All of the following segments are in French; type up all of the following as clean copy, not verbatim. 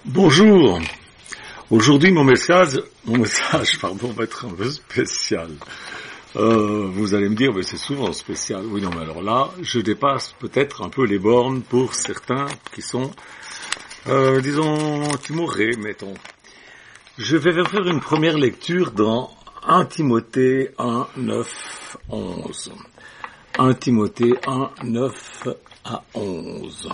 Bonjour. Aujourd'hui, mon message, va être un peu spécial. Vous allez me dire, mais c'est souvent spécial. Oui, non, mais alors là, je dépasse peut-être un peu les bornes pour certains qui sont, timorés, mettons. Je vais vous faire une première lecture dans 1 Timothée 1, 9, 11. 1 Timothée 1, 9 à 11.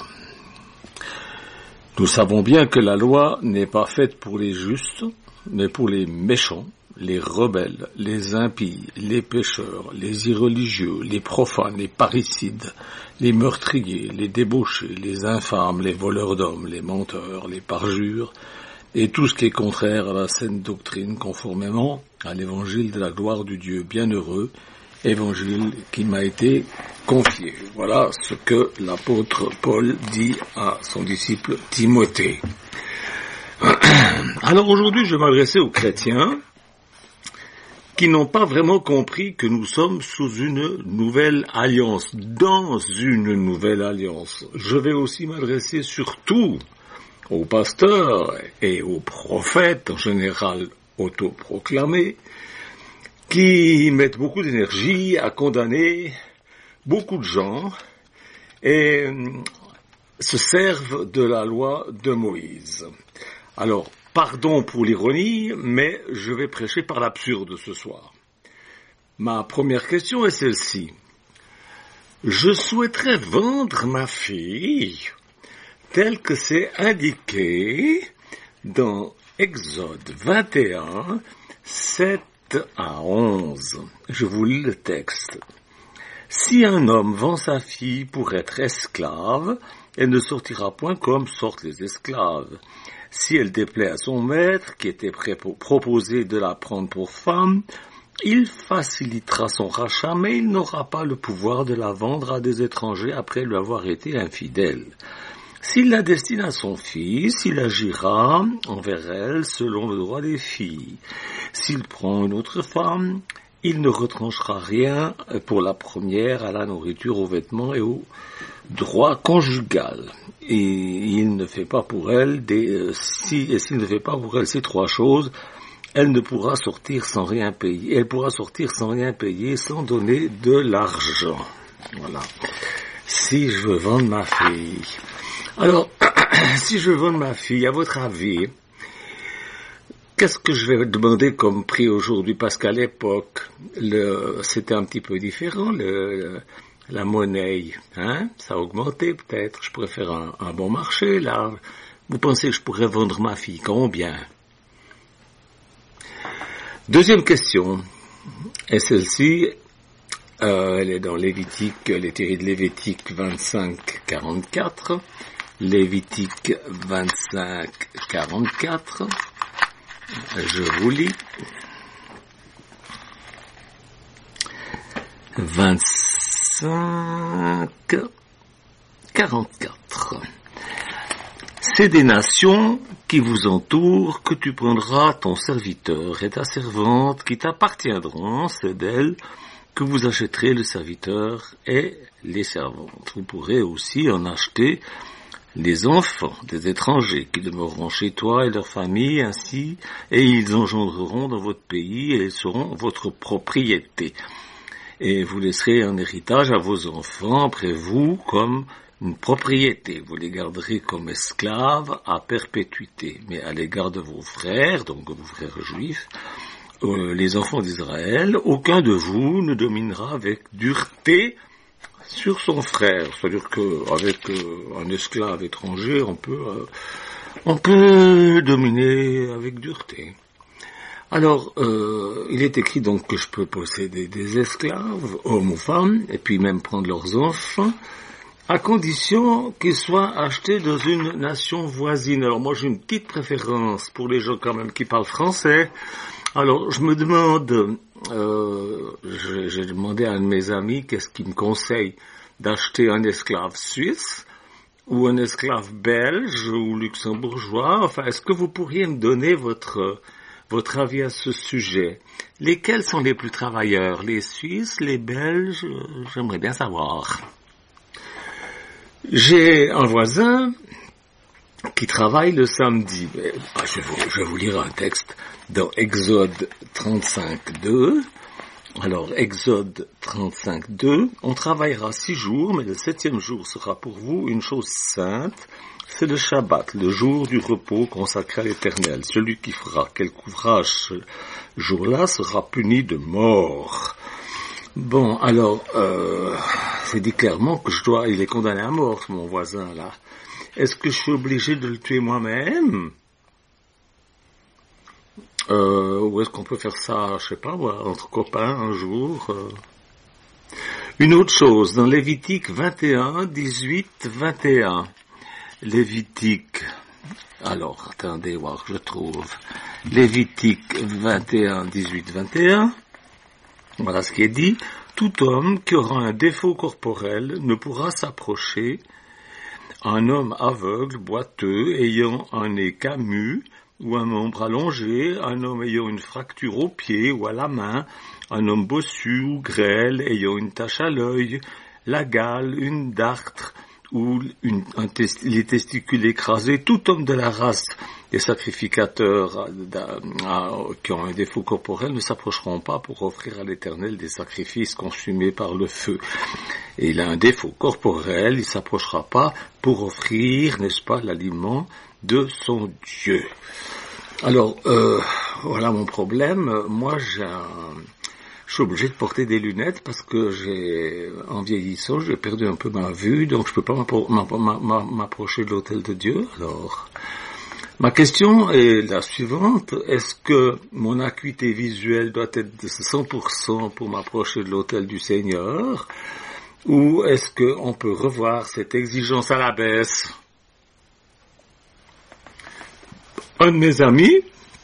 Nous savons bien que la loi n'est pas faite pour les justes, mais pour les méchants, les rebelles, les impies, les pécheurs, les irreligieux, les profanes, les parricides, les meurtriers, les débauchés, les infâmes, les voleurs d'hommes, les menteurs, les parjures, et tout ce qui est contraire à la saine doctrine, conformément à l'évangile de la gloire du Dieu bienheureux, évangile qui m'a été confié. Voilà ce que l'apôtre Paul dit à son disciple Timothée. Alors aujourd'hui, je vais m'adresser aux chrétiens qui n'ont pas vraiment compris que nous sommes sous une nouvelle alliance, dans une nouvelle alliance. Je vais aussi m'adresser surtout aux pasteurs et aux prophètes, en général autoproclamés, qui mettent beaucoup d'énergie à condamner beaucoup de gens et se servent de la loi de Moïse. Alors, pardon pour l'ironie, mais je vais prêcher par l'absurde ce soir. Ma première question est celle-ci. Je souhaiterais vendre ma fille tel que c'est indiqué dans Exode 21, 7 à 11. Je vous lis le texte. Si un homme vend sa fille pour être esclave, elle ne sortira point comme sortent les esclaves. Si elle déplaît à son maître, qui était proposé de la prendre pour femme, il facilitera son rachat, mais il n'aura pas le pouvoir de la vendre à des étrangers après lui avoir été infidèle. S'il la destine à son fils, il agira envers elle selon le droit des filles. S'il prend une autre femme, il ne retranchera rien pour la première à la nourriture, aux vêtements et au droit conjugal. Et il ne fait pas pour elle s'il ne fait pas pour elle ces trois choses, elle ne pourra sortir sans rien payer. Elle pourra sortir sans rien payer, sans donner de l'argent. Voilà. Si je veux vendre ma fille. Alors, si je veux vendre ma fille, à votre avis, qu'est-ce que je vais demander comme prix aujourd'hui? Parce qu'à l'époque, c'était un petit peu différent, la monnaie, ça a augmenté peut-être. Je pourrais faire un bon marché, là. Vous pensez que je pourrais vendre ma fille? Combien? Deuxième question est celle-ci. Elle est dans Lévitique, elle est tirée de Lévitique 25, 44. Lévitique 25, 44. Je vous lis. 25, 44. C'est des nations qui vous entourent que tu prendras ton serviteur et ta servante qui t'appartiendront, c'est d'elles que vous achèterez le serviteur et les servantes. Vous pourrez aussi en acheter les enfants des étrangers qui demeureront chez toi et leur famille ainsi, et ils engendreront dans votre pays et ils seront votre propriété. Et vous laisserez un héritage à vos enfants après vous comme une propriété. Vous les garderez comme esclaves à perpétuité. Mais à l'égard de vos frères, donc de vos frères juifs, les enfants d'Israël, aucun de vous ne dominera avec dureté sur son frère. C'est-à-dire qu'avec un esclave étranger, on peut dominer avec dureté. Alors, il est écrit donc que je peux posséder des esclaves, hommes ou femmes, et puis même prendre leurs enfants, à condition qu'ils soient achetés dans une nation voisine. Alors moi j'ai une petite préférence pour les gens quand même qui parlent français. Alors je me demande, j'ai demandé à un de mes amis qu'est-ce qu'il me conseille, d'acheter un esclave suisse ou un esclave belge ou luxembourgeois. Enfin, est-ce que vous pourriez me donner votre avis à ce sujet? Lesquels sont les plus travailleurs? Les Suisses, les Belges? J'aimerais bien savoir. J'ai un voisin qui travaille le samedi. Je vais vous lire un texte dans Exode 35.2. Alors, Exode 35.2, on travaillera 6 jours, mais le 7e jour sera pour vous une chose sainte, c'est le Shabbat, le jour du repos consacré à l'Éternel. Celui qui fera quelque ouvrage ce jour-là sera puni de mort. Bon, alors, c'est dit clairement que il est condamné à mort, mon voisin, là. Est-ce que je suis obligé de le tuer moi-même? Ou est-ce qu'on peut faire ça, je sais pas, entre copains un jour? Une autre chose, dans Lévitique 21, 18, 21. Lévitique, alors, attendez, voir que je trouve. Lévitique 21, 18, 21. Voilà ce qui est dit. Tout homme qui aura un défaut corporel ne pourra s'approcher. Un homme aveugle, boiteux, ayant un nez camus, ou un membre allongé, un homme ayant une fracture au pied ou à la main, un homme bossu ou grêle, ayant une tache à l'œil, la gale, une dartre, ou les testicules écrasés, tout homme de la race des sacrificateurs qui ont un défaut corporel ne s'approcheront pas pour offrir à l'Éternel des sacrifices consumés par le feu. Et il a un défaut corporel, il ne s'approchera pas pour offrir, n'est-ce pas, l'aliment de son Dieu. Alors, voilà mon problème. Moi, je suis obligé de porter des lunettes parce que en vieillissant, j'ai perdu un peu ma vue, donc je peux pas m'approcher de l'autel de Dieu. Alors, ma question est la suivante. Est-ce que mon acuité visuelle doit être de 100% pour m'approcher de l'autel du Seigneur? Ou est-ce qu'on peut revoir cette exigence à la baisse? Un de mes amis,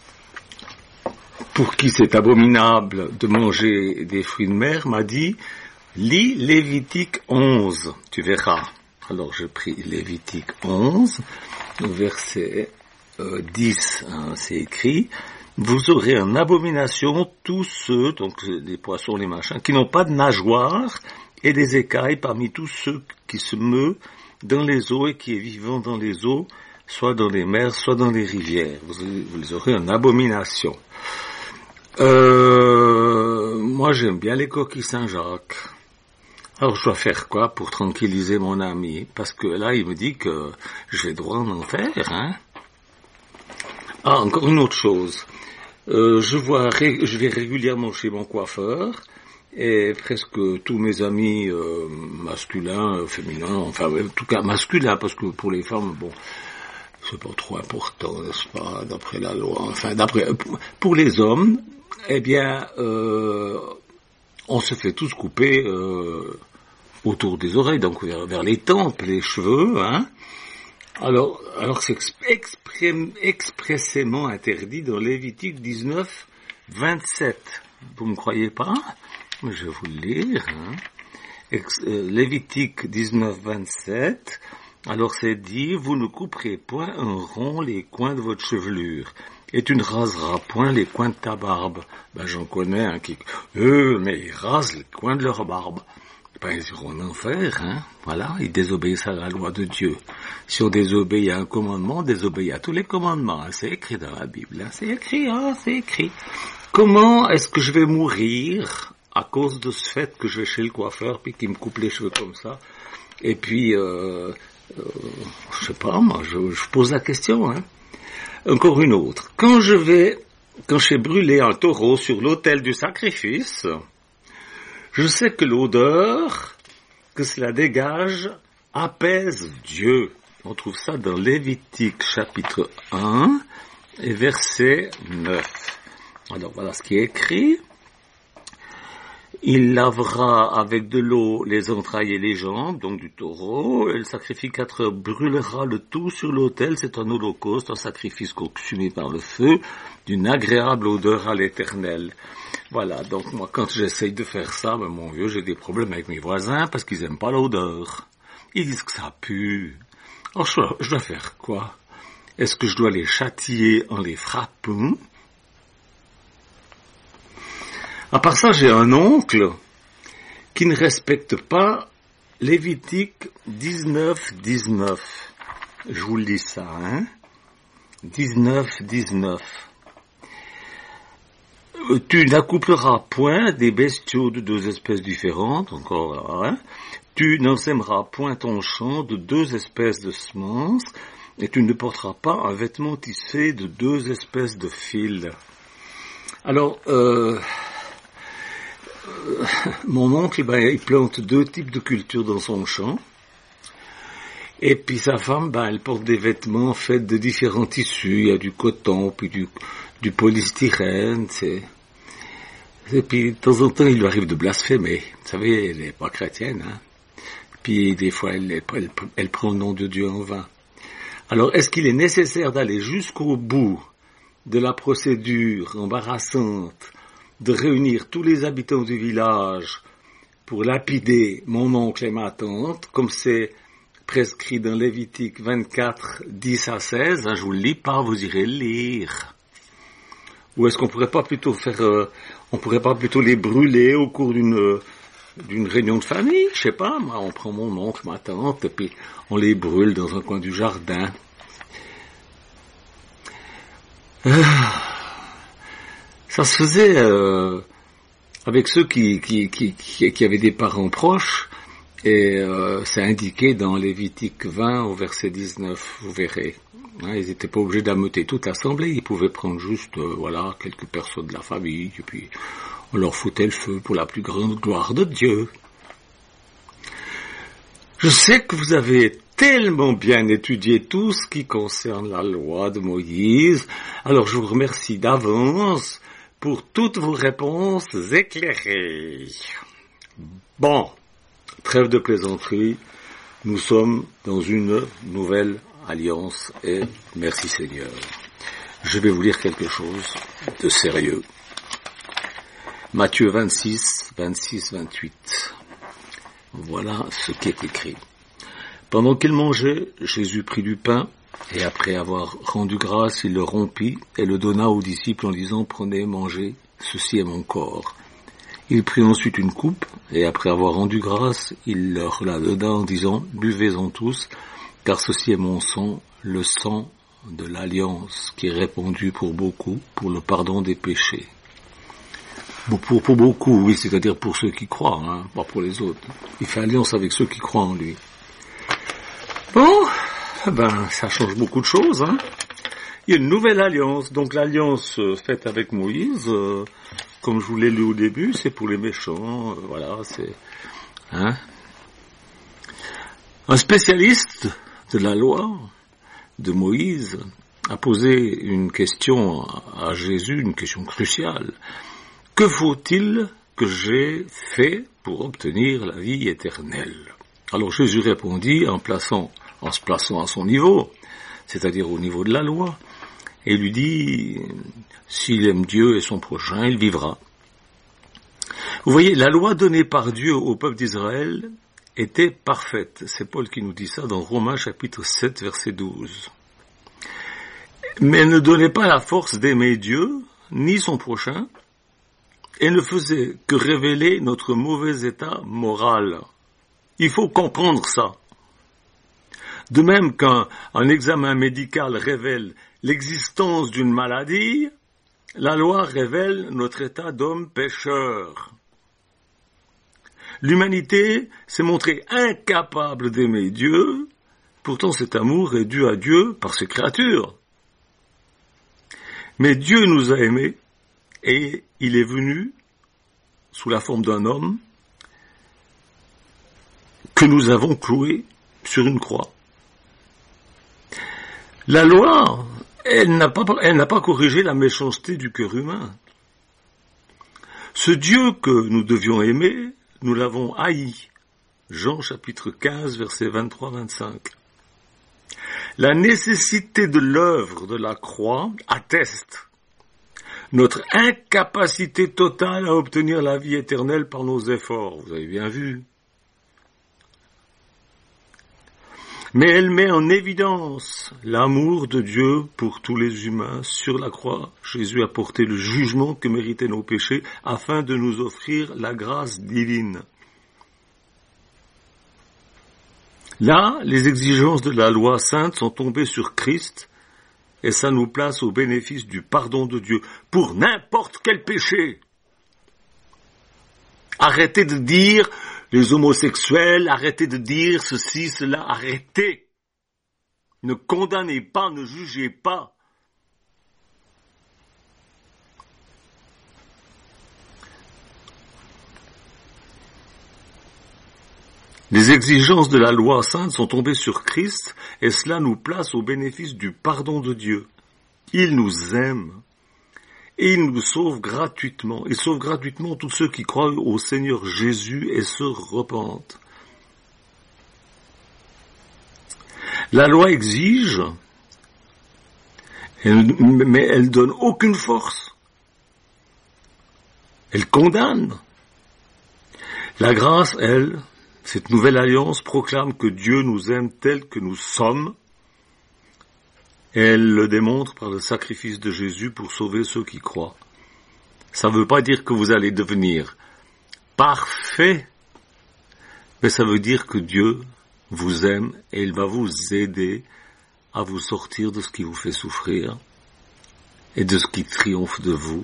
pour qui c'est abominable de manger des fruits de mer, m'a dit « Lis Lévitique 11, tu verras ». Alors j'ai pris Lévitique 11, au verset 10, c'est écrit « Vous aurez en abomination tous ceux, donc les poissons, les machins, qui n'ont pas de nageoires et des écailles parmi tous ceux qui se meuvent dans les eaux et qui est vivant dans les eaux, soit dans les mers, soit dans les rivières. Vous les aurez en abomination. » Moi j'aime bien les coquilles Saint-Jacques. Alors je dois faire quoi pour tranquilliser mon ami? Parce que là il me dit que je vais droit en enfer, hein? Ah, encore une autre chose. Je vais régulièrement chez mon coiffeur, et presque tous mes amis masculins, féminins, enfin en tout cas masculins, parce que pour les femmes, bon, c'est pas trop important, n'est-ce pas, d'après la loi. Enfin, pour les hommes, eh bien, on se fait tous couper autour des oreilles, donc vers les tempes, les cheveux, hein. Alors c'est expressément interdit dans Lévitique 19, 27. Vous me croyez pas? Je vais vous le lire, hein. Lévitique 19, 27. Alors c'est dit, vous ne couperez point en rond les coins de votre chevelure, et tu ne raseras point les coins de ta barbe. Ben j'en connais un qui, mais ils rasent les coins de leur barbe. Ben ils iront en enfer, hein. Voilà, ils désobéissent à la loi de Dieu. Si on désobéit à un commandement, on désobéit à tous les commandements. Hein. C'est écrit dans la Bible, hein. C'est écrit. Comment est-ce que je vais mourir à cause de ce fait que je vais chez le coiffeur puis qu'il me coupe les cheveux comme ça? Et puis je sais pas, moi, je pose la question, hein. Encore une autre. Quand j'ai brûlé un taureau sur l'autel du sacrifice, je sais que l'odeur que cela dégage apaise Dieu. On trouve ça dans Lévitique chapitre 1 et verset 9. Alors voilà ce qui est écrit. Il lavera avec de l'eau les entrailles et les jambes, donc du taureau, et le sacrificateur brûlera le tout sur l'autel, c'est un holocauste, un sacrifice consumé par le feu, d'une agréable odeur à l'Éternel. Voilà, donc moi quand j'essaye de faire ça, ben mon vieux, j'ai des problèmes avec mes voisins parce qu'ils aiment pas l'odeur. Ils disent que ça pue. Alors je dois faire quoi? Est-ce que je dois les châtier en les frappant? À part ça, j'ai un oncle qui ne respecte pas Lévitique 19, 19. Je vous le dis ça, 19. Tu n'accoupleras point des bestiaux de deux espèces différentes, encore, Tu n'ensèmeras point ton champ de deux espèces de semences, et tu ne porteras pas un vêtement tissé de deux espèces de fils. Alors, mon oncle, il plante deux types de cultures dans son champ. Et puis sa femme, elle porte des vêtements faits de différents tissus. Il y a du coton, puis du polystyrène, Et puis, de temps en temps, il lui arrive de blasphémer. Vous savez, elle n'est pas chrétienne, Puis, des fois, elle prend le nom de Dieu en vain. Alors, est-ce qu'il est nécessaire d'aller jusqu'au bout de la procédure embarrassante de réunir tous les habitants du village pour lapider mon oncle et ma tante, comme c'est prescrit dans Lévitique 24, 10 à 16, je vous le lis pas, vous irez le lire. Ou est-ce qu'on pourrait pas plutôt les brûler au cours d'une réunion de famille? Je sais pas, moi, on prend mon oncle, ma tante, et puis on les brûle dans un coin du jardin. Ça se faisait avec ceux qui avaient des parents proches, et c'est indiqué dans Lévitique 20 au verset 19, vous verrez. Ils n'étaient pas obligés d'ameuter toute l'assemblée, ils pouvaient prendre juste quelques personnes de la famille, et puis on leur foutait le feu pour la plus grande gloire de Dieu. Je sais que vous avez tellement bien étudié tout ce qui concerne la loi de Moïse, alors je vous remercie d'avance pour toutes vos réponses éclairées. Bon, trêve de plaisanterie, nous sommes dans une nouvelle alliance et merci Seigneur. Je vais vous lire quelque chose de sérieux. Matthieu 26, 28. Voilà ce qui est écrit. Pendant qu'il mangeait, Jésus prit du pain, et après avoir rendu grâce, il le rompit et le donna aux disciples en disant, prenez, mangez, ceci est mon corps. Il prit ensuite une coupe, et après avoir rendu grâce, il leur la donna en disant, buvez-en tous, car ceci est mon sang, le sang de l'alliance, qui est répandu pour beaucoup, pour le pardon des péchés. Pour beaucoup, oui, c'est-à-dire pour ceux qui croient, pas pour les autres. Il fait alliance avec ceux qui croient en lui. Bon, ça change beaucoup de choses, Il y a une nouvelle alliance, donc l'alliance faite avec Moïse, comme je vous l'ai lu au début, c'est pour les méchants, c'est... Un spécialiste de la loi de Moïse a posé une question à Jésus, une question cruciale. Que faut-il que j'aie fait pour obtenir la vie éternelle? Alors Jésus répondit en se plaçant à son niveau, c'est-à-dire au niveau de la loi, et il lui dit, s'il aime Dieu et son prochain, il vivra. Vous voyez, la loi donnée par Dieu au peuple d'Israël était parfaite. C'est Paul qui nous dit ça dans Romains chapitre 7, verset 12. Mais elle ne donnait pas la force d'aimer Dieu, ni son prochain, et ne faisait que révéler notre mauvais état moral. Il faut comprendre ça. De même qu'un examen médical révèle l'existence d'une maladie, la loi révèle notre état d'homme pécheur. L'humanité s'est montrée incapable d'aimer Dieu, pourtant cet amour est dû à Dieu par ses créatures. Mais Dieu nous a aimés, et il est venu sous la forme d'un homme que nous avons cloué sur une croix. La loi, elle n'a pas corrigé la méchanceté du cœur humain. Ce Dieu que nous devions aimer, nous l'avons haï. Jean chapitre 15, versets 23-25. La nécessité de l'œuvre de la croix atteste notre incapacité totale à obtenir la vie éternelle par nos efforts. Vous avez bien vu. Mais elle met en évidence l'amour de Dieu pour tous les humains. Sur la croix, Jésus a porté le jugement que méritaient nos péchés afin de nous offrir la grâce divine. Là, les exigences de la loi sainte sont tombées sur Christ et ça nous place au bénéfice du pardon de Dieu pour n'importe quel péché. Arrêtez de dire les homosexuels, arrêtez de dire ceci, cela, arrêtez. Ne condamnez pas, ne jugez pas. Les exigences de la loi sainte sont tombées sur Christ et cela nous place au bénéfice du pardon de Dieu. Il nous aime et il nous sauve gratuitement. Il sauve gratuitement tous ceux qui croient au Seigneur Jésus et se repentent. La loi exige, mais elle donne aucune force. Elle condamne. La grâce, elle, cette nouvelle alliance proclame que Dieu nous aime tel que nous sommes, et elle le démontre par le sacrifice de Jésus pour sauver ceux qui croient. Ça ne veut pas dire que vous allez devenir parfait, mais ça veut dire que Dieu vous aime et il va vous aider à vous sortir de ce qui vous fait souffrir et de ce qui triomphe de vous.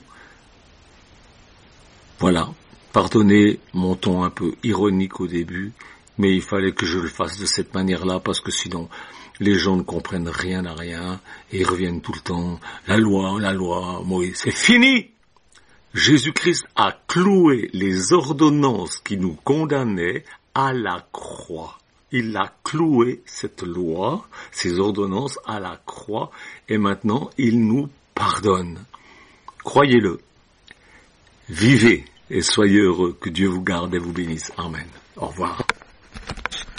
Voilà. Pardonnez mon ton un peu ironique au début, mais il fallait que je le fasse de cette manière-là parce que sinon les gens ne comprennent rien à rien et ils reviennent tout le temps. La loi, Moïse, c'est fini! Jésus-Christ a cloué les ordonnances qui nous condamnaient à la croix. Il a cloué cette loi, ces ordonnances à la croix et maintenant il nous pardonne. Croyez-le. Vivez et soyez heureux. Que Dieu vous garde et vous bénisse. Amen. Au revoir.